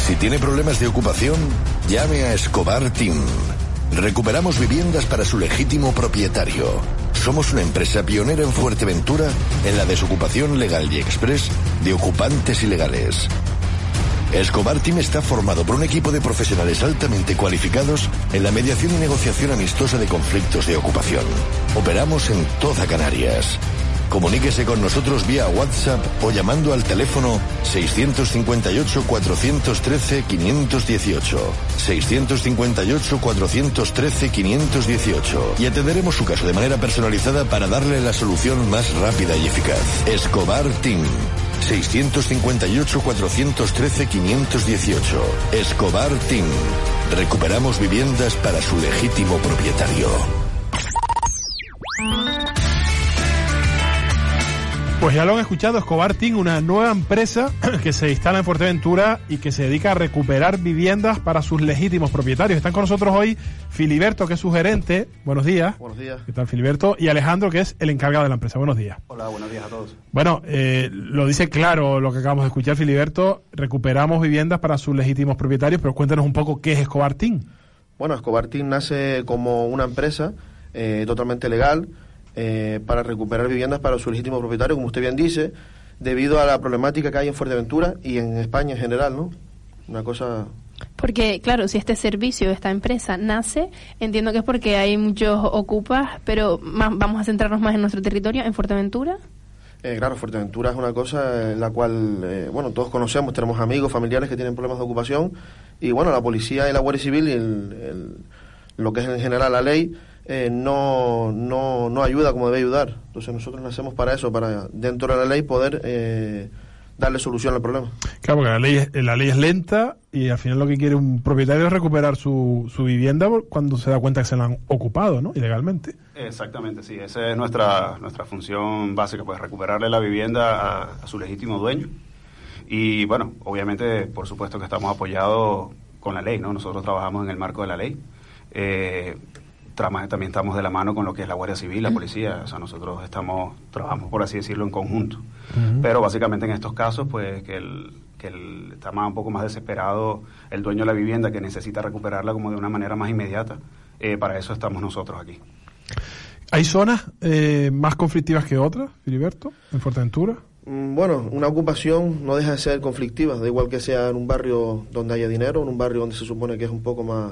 Si tiene problemas de ocupación, llame a Escobar Team. Recuperamos viviendas para su legítimo propietario. Somos una empresa pionera en Fuerteventura en la desocupación legal y express de ocupantes ilegales. Escobar Team está formado por un equipo de profesionales altamente cualificados en la mediación y negociación amistosa de conflictos de ocupación. Operamos en toda Canarias. Comuníquese con nosotros vía WhatsApp o llamando al teléfono 658-413-518. 658-413-518. Y atenderemos su caso de manera personalizada para darle la solución más rápida y eficaz. Escobar Team. 658-413-518. Escobar Team. Recuperamos viviendas para su legítimo propietario. Pues ya lo han escuchado, Escobar Team, una nueva empresa que se instala en Fuerteventura y que se dedica a recuperar viviendas para sus legítimos propietarios. Están con nosotros hoy Filiberto, que es su gerente. Buenos días. Buenos días. ¿Qué tal, Filiberto? Y Alejandro, que es el encargado de la empresa. Buenos días. Hola, buenos días a todos. Bueno, lo dice claro lo que acabamos de escuchar, Filiberto. Recuperamos viviendas para sus legítimos propietarios, pero cuéntanos un poco qué es Escobar Team. Bueno, Escobar Team nace como una empresa totalmente legal, para recuperar viviendas para su legítimo propietario, como usted bien dice, debido a la problemática que hay en Fuerteventura y en España en general, ¿no? Una cosa... Porque, claro, si este servicio, esta empresa nace, entiendo que es porque hay muchos ocupas, pero vamos a centrarnos más en nuestro territorio, en Fuerteventura. Claro, Fuerteventura es una cosa en la cual, bueno, todos conocemos, tenemos amigos, familiares que tienen problemas de ocupación, y bueno, la policía y la Guardia Civil y lo que es en general la ley, no ayuda como debe ayudar. Entonces nosotros nacemos para eso, para dentro de la ley poder darle solución al problema. Claro, porque la ley es lenta y al final lo que quiere un propietario es recuperar su vivienda cuando se da cuenta que se la han ocupado, ¿no? Ilegalmente. Exactamente, sí. Esa es nuestra función básica, pues recuperarle la vivienda a su legítimo dueño. Y bueno, obviamente, por supuesto que estamos apoyados con la ley, ¿no? Nosotros trabajamos en el marco de la ley. También estamos de la mano con lo que es la Guardia Civil, la policía, o sea, nosotros trabajamos, por así decirlo, en conjunto. Uh-huh. Pero básicamente en estos casos, pues, que está un poco más desesperado el dueño de la vivienda, que necesita recuperarla como de una manera más inmediata, para eso estamos nosotros aquí. ¿Hay zonas más conflictivas que otras, Filiberto, en Fuerteventura? Bueno, una ocupación no deja de ser conflictiva, da igual que sea en un barrio donde haya dinero, en un barrio donde se supone que es un poco más...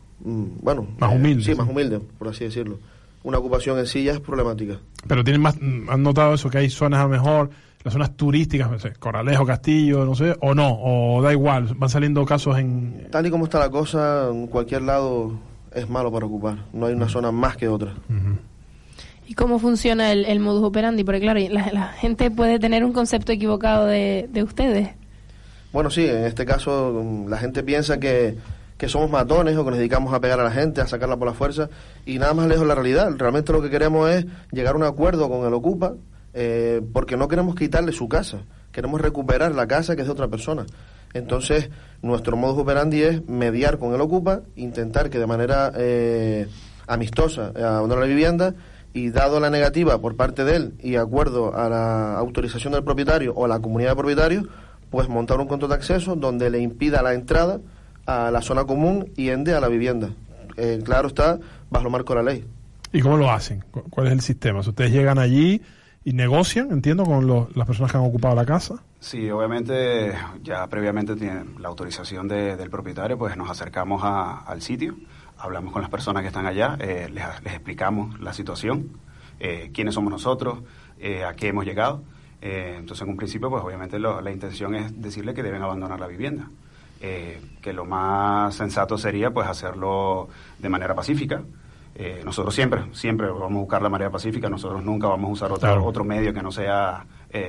más humilde. Sí, más humilde, por así decirlo. Una ocupación en sí ya es problemática. Pero ¿han notado eso, que hay zonas a lo mejor, las zonas turísticas, no sé, Corralejo, Castillo, no sé, o no, o da igual, van saliendo casos en... Tal y como está la cosa, en cualquier lado es malo para ocupar, no hay una zona más que otra. Uh-huh. ¿Y cómo funciona el modus operandi? Porque claro, la gente puede tener un concepto equivocado de ustedes. Bueno, sí, en este caso la gente piensa que somos matones o que nos dedicamos a pegar a la gente, a sacarla por la fuerza, y nada más lejos de la realidad. Realmente lo que queremos es llegar a un acuerdo con el ocupa, porque no queremos quitarle su casa, queremos recuperar la casa que es de otra persona. Entonces, nuestro modus operandi es mediar con el ocupa, intentar que de manera amistosa abandonar la vivienda, y dado la negativa por parte de él y acuerdo a la autorización del propietario o a la comunidad de propietarios, pues montar un control de acceso donde le impida la entrada a la zona común y ende a la vivienda. Claro está, bajo el marco de la ley. ¿Y cómo lo hacen? ¿Cuál es el sistema? ¿Ustedes llegan allí y negocian, entiendo, con las personas que han ocupado la casa? Sí, obviamente ya previamente tienen la autorización del propietario, pues nos acercamos al sitio, hablamos con las personas que están allá, les explicamos la situación, quiénes somos nosotros, a qué hemos llegado. Entonces en un principio pues obviamente la intención es decirle que deben abandonar la vivienda. Que lo más sensato sería pues hacerlo de manera pacífica. Nosotros siempre vamos a buscar la manera pacífica, nosotros nunca vamos a usar otro medio que no sea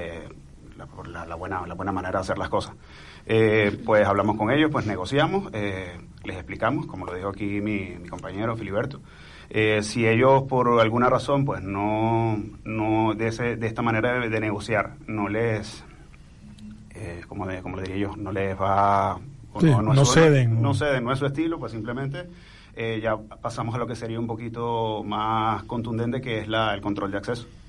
la buena manera de hacer las cosas. Pues hablamos con ellos, pues negociamos, les explicamos, como lo dijo aquí mi compañero Filiberto. Si ellos por alguna razón pues no de esta manera de negociar no les como le diría yo, no les va... Sí, no ceden. No ceden, no es su estilo, pues simplemente ya pasamos a lo que sería un poquito más contundente, que es el control de acceso.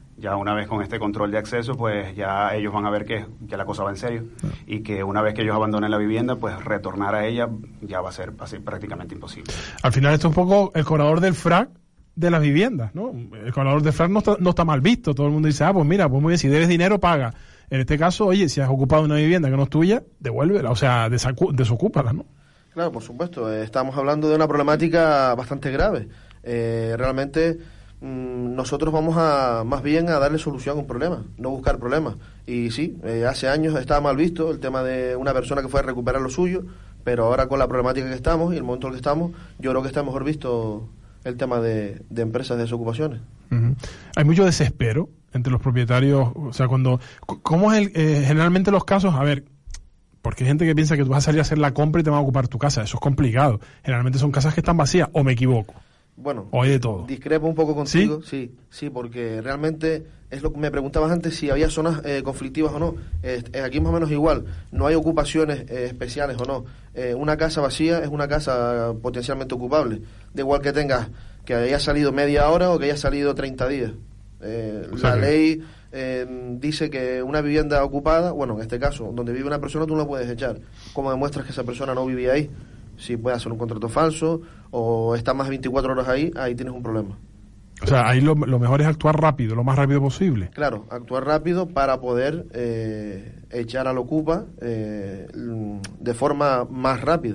Ya una vez con este control de acceso, pues ya ellos van a ver que la cosa va en serio y que una vez que ellos abandonen la vivienda, pues retornar a ella ya va a ser prácticamente imposible. Al final esto es un poco el cobrador del FRAC de las viviendas, ¿no? El cobrador del FRAC no está mal visto. Todo el mundo dice, pues mira, pues muy bien, si debes dinero, paga. En este caso, oye, si has ocupado una vivienda que no es tuya, devuélvela, o sea, desocúpala, ¿no? Claro, por supuesto. Estamos hablando de una problemática bastante grave. Realmente nosotros vamos más bien a darle solución a un problema, no buscar problemas. Y sí, hace años estaba mal visto el tema de una persona que fue a recuperar lo suyo, pero ahora con la problemática que estamos y el momento en el que estamos, yo creo que está mejor visto el tema de empresas de desocupaciones. Uh-huh. Hay mucho desespero entre los propietarios, o sea, ¿cómo es generalmente los casos? A ver, porque hay gente que piensa que tú vas a salir a hacer la compra y te van a ocupar tu casa, eso es complicado. Generalmente son casas que están vacías, ¿o me equivoco? Bueno, o hay de todo. Discrepo un poco contigo, sí, porque realmente es lo que me preguntabas antes, si había zonas conflictivas o no. Aquí más o menos igual, no hay ocupaciones especiales o no. Una casa vacía es una casa potencialmente ocupable, da igual que tengas, que haya salido media hora o que haya salido 30 días. La ley dice que una vivienda ocupada, bueno, en este caso, donde vive una persona, tú no la puedes echar. ¿Cómo demuestras que esa persona no vivía ahí? Si puede hacer un contrato falso o está más de 24 horas ahí tienes un problema. O sea, ahí lo mejor es actuar rápido, lo más rápido posible. Claro, actuar rápido para poder echar al ocupa de forma más rápida.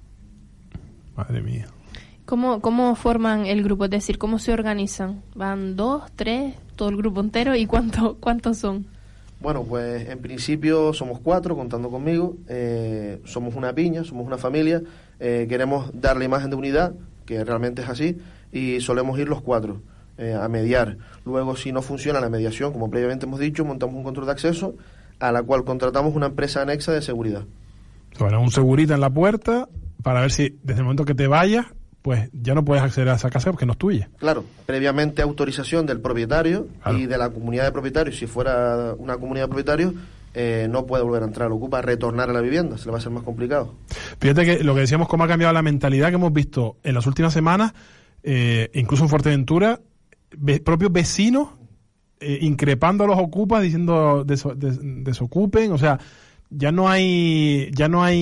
Madre mía. ¿Cómo forman el grupo? Es decir, ¿cómo se organizan? ¿Van 2, 3, todo el grupo entero? ¿Y cuántos son? Bueno, pues en principio somos 4, contando conmigo. Somos una piña, somos una familia. Queremos dar la imagen de unidad, que realmente es así, y solemos ir los 4 a mediar. Luego, si no funciona la mediación, como previamente hemos dicho, montamos un control de acceso a la cual contratamos una empresa anexa de seguridad. Bueno, un segurita en la puerta para ver si desde el momento que te vayas, pues ya no puedes acceder a esa casa porque no es tuya. Claro, previamente autorización del propietario, claro, y de la comunidad de propietarios. Si fuera una comunidad de propietarios, no puede volver a entrar al ocupa, retornar a la vivienda, se le va a hacer más complicado. Fíjate que lo que decíamos, cómo ha cambiado la mentalidad que hemos visto en las últimas semanas, incluso en Fuerteventura, propios vecinos increpando a los ocupas, diciendo desocupen, o sea, ya no hay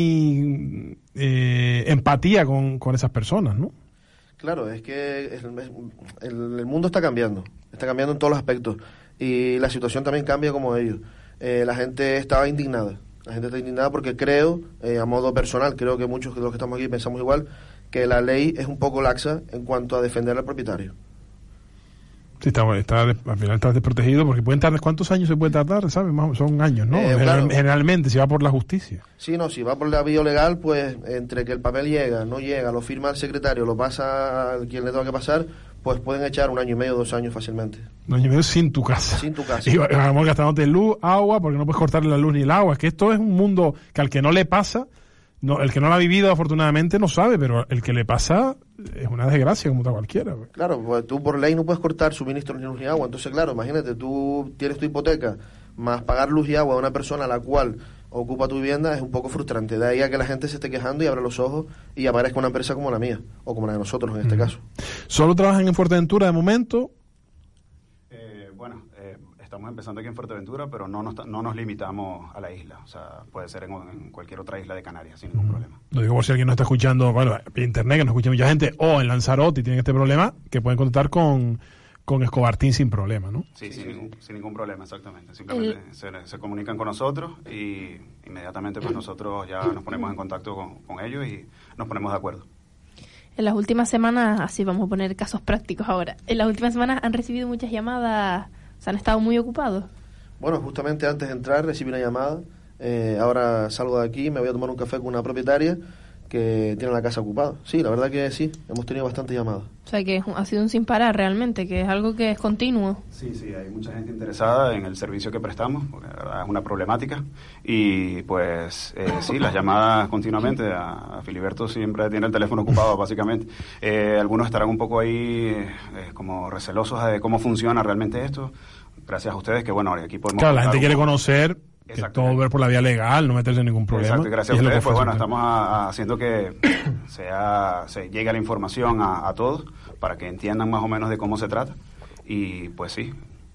empatía con esas personas, ¿no? Claro, es que el mundo está cambiando en todos los aspectos, y la situación también cambia como ellos. La gente está indignada porque creo, a modo personal, creo que muchos de los que estamos aquí pensamos igual, que la ley es un poco laxa en cuanto a defender al propietario. Sí, al final estás desprotegido porque pueden tardar, ¿cuántos años se puede tardar? ¿Sabes? Son años, ¿no? Claro. Generalmente, si va por la justicia. Sí, no, si va por la vía legal, pues entre que el papel llega, no llega, lo firma el secretario, lo pasa a quien le tenga que pasar, pues pueden echar 1 año y medio, 2 años fácilmente. 1 año y medio sin tu casa. Sin tu casa. Y vamos gastándote luz, agua, porque no puedes cortarle la luz ni el agua. Es que esto es un mundo que al que no le pasa, el que no lo ha vivido afortunadamente no sabe, pero el que le pasa es una desgracia como otra cualquiera. Claro, pues tú por ley no puedes cortar suministros ni luz ni agua. Entonces, claro, imagínate, tú tienes tu hipoteca, más pagar luz y agua a una persona a la cual ocupa tu vivienda es un poco frustrante. De ahí a que la gente se esté quejando y abra los ojos y aparezca una empresa como la mía, o como la de nosotros en este caso. ¿Solo trabajan en Fuerteventura de momento? Estamos empezando aquí en Fuerteventura, pero no nos limitamos a la isla. O sea, puede ser en cualquier otra isla de Canarias, sin ningún problema. Lo digo por si alguien no está escuchando, bueno, en internet, que nos escucha mucha gente, o en Lanzarote y tienen este problema, que pueden contactar con Escobar Team sin problema, ¿no? Sí, sin ningún problema, exactamente. Simplemente se comunican con nosotros y inmediatamente pues nosotros ya nos ponemos en contacto con ellos y nos ponemos de acuerdo. En las últimas semanas, así vamos a poner casos prácticos ahora, en las últimas semanas han recibido muchas llamadas. ¿Se han estado muy ocupados? Bueno, justamente antes de entrar recibí una llamada. Ahora salgo de aquí, me voy a tomar un café con una propietaria que tiene la casa ocupada. Sí, la verdad que sí, hemos tenido bastantes llamadas. O sea que ha sido un sin parar realmente, que es algo que es continuo. Sí, hay mucha gente interesada en el servicio que prestamos, porque la verdad es una problemática. Y pues sí, las llamadas continuamente. A Filiberto siempre tiene el teléfono ocupado, básicamente. Algunos estarán un poco ahí como recelosos de cómo funciona realmente esto. Gracias a ustedes que, bueno, aquí podemos... Claro, la gente quiere conocer... Que todo ver por la vía legal, no meterse en ningún problema. Exacto, gracias a ustedes, pues bueno, estamos haciendo que se llegue la información a todos para que entiendan más o menos de cómo se trata. Y pues sí,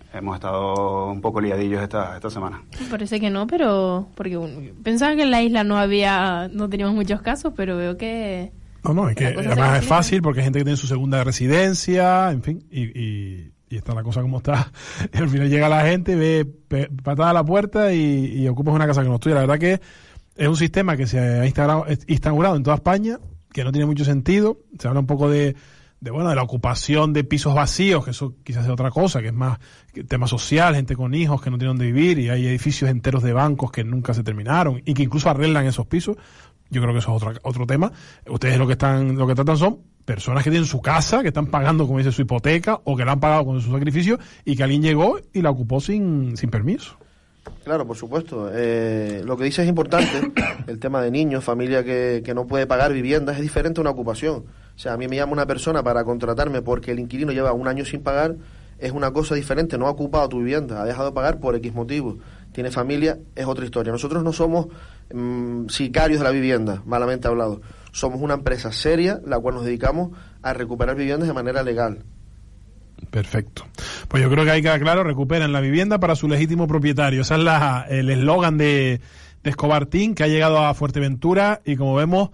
hemos estado un poco liadillos esta semana. Parece que no, pero porque pensaba que en la isla no teníamos muchos casos, pero veo que... No, es que además es fácil porque hay gente que tiene su segunda residencia, en fin, y está la cosa como está. Y al final llega la gente, ve patada a la puerta y ocupas una casa que no es tuya. La verdad que es un sistema que se ha instaurado en toda España, que no tiene mucho sentido. Se habla un poco de la ocupación de pisos vacíos, que eso quizás es otra cosa, que es más tema social, gente con hijos que no tienen dónde vivir, y hay edificios enteros de bancos que nunca se terminaron y que incluso arreglan esos pisos. Yo creo que eso es otro tema. Ustedes lo que tratan son personas que tienen su casa, que están pagando, como dice, su hipoteca, o que la han pagado con su sacrificio, y que alguien llegó y la ocupó sin permiso. Claro, por supuesto. Lo que dice es importante. El tema de niños, familia que no puede pagar viviendas, es diferente a una ocupación. O sea, a mí me llama una persona para contratarme porque el inquilino lleva un año sin pagar, es una cosa diferente. No ha ocupado tu vivienda, ha dejado de pagar por X motivo. Tiene familia, es otra historia. Nosotros no somos sicarios de la vivienda, malamente hablado. Somos una empresa seria, la cual nos dedicamos a recuperar viviendas de manera legal. Perfecto. Pues yo creo que hay que quedar claro, recuperan la vivienda para su legítimo propietario. Ese es el eslogan de Escobar Team, que ha llegado a Fuerteventura, y como vemos,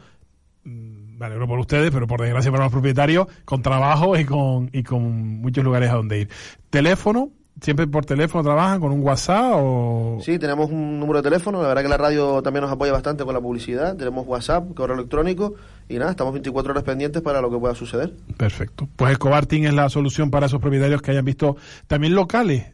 me alegro por ustedes, pero por desgracia para los propietarios, con trabajo y con muchos lugares a donde ir. Teléfono. ¿Siempre por teléfono trabajan, con un WhatsApp o...? Sí, tenemos un número de teléfono. La verdad que la radio también nos apoya bastante con la publicidad. Tenemos WhatsApp, correo electrónico, y nada, estamos 24 horas pendientes para lo que pueda suceder. Perfecto. Pues Escobar Team es la solución para esos propietarios que hayan visto también locales.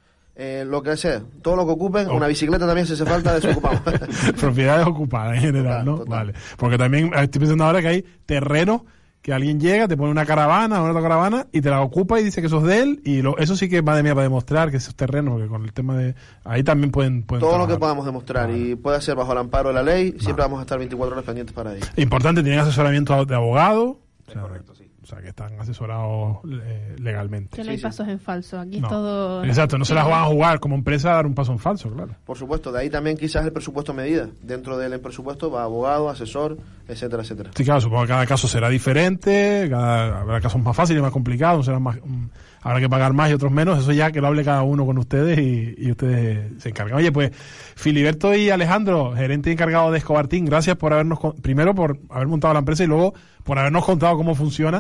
Lo que sea, todo lo que ocupen, una bicicleta también si hace falta, desocupamos. Propiedades ocupadas en general, ¿no? Total. Vale. Porque también estoy pensando ahora que hay terrenos que alguien llega, te pone una caravana o otra caravana y te la ocupa y dice que eso es de él, y eso sí que va de mí para demostrar que esos terrenos, porque con el tema de... Ahí también pueden todo trabajar. Lo que podamos demostrar, y puede ser bajo el amparo de la ley, siempre vamos a estar 24 horas pendientes para ello. Importante, tienen asesoramiento de abogado. Correcto, sí. O sea, que están asesorados legalmente. Que no hay pasos en falso, aquí es todo... Exacto, no se las van a jugar como empresa a dar un paso en falso, claro. Por supuesto, de ahí también quizás el presupuesto a medida. Dentro del presupuesto va abogado, asesor, etcétera, etcétera. Sí, claro, supongo que cada caso será diferente, habrá casos más fáciles y más complicados, habrá que pagar más y otros menos, eso ya que lo hable cada uno con ustedes y ustedes se encargan. Oye, pues, Filiberto y Alejandro, gerente y encargado de Escobar Team, gracias por primero por haber montado la empresa y luego por habernos contado cómo funciona,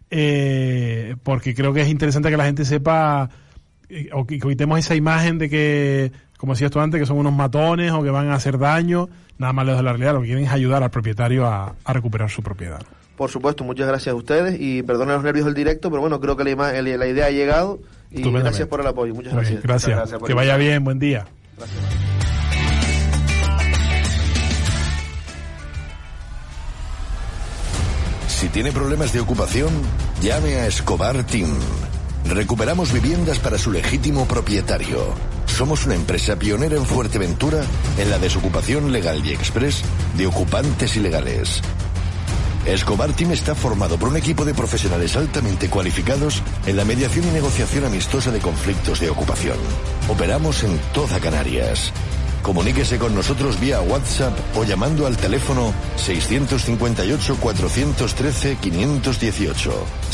porque creo que es interesante que la gente sepa o que evitemos esa imagen de que, como decías tú antes, que son unos matones o que van a hacer daño. Nada más lejos de la realidad, lo que quieren es ayudar al propietario a recuperar su propiedad. Por supuesto, muchas gracias a ustedes y perdonen los nervios del directo, pero bueno, creo que la idea ha llegado y gracias por el apoyo. Muchas gracias. Gracias. Que vaya bien, buen día. Gracias. Si tiene problemas de ocupación, llame a Escobar Team. Recuperamos viviendas para su legítimo propietario. Somos una empresa pionera en Fuerteventura en la desocupación legal y express de ocupantes ilegales. Escobar Team está formado por un equipo de profesionales altamente cualificados en la mediación y negociación amistosa de conflictos de ocupación. Operamos en toda Canarias. Comuníquese con nosotros vía WhatsApp o llamando al teléfono 658-413-518.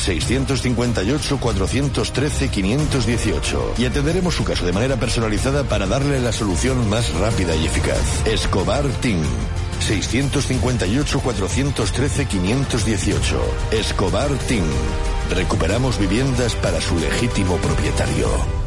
658-413-518 y atenderemos su caso de manera personalizada para darle la solución más rápida y eficaz. Escobar Team. 658-413-518. Escobar Team. Recuperamos viviendas para su legítimo propietario.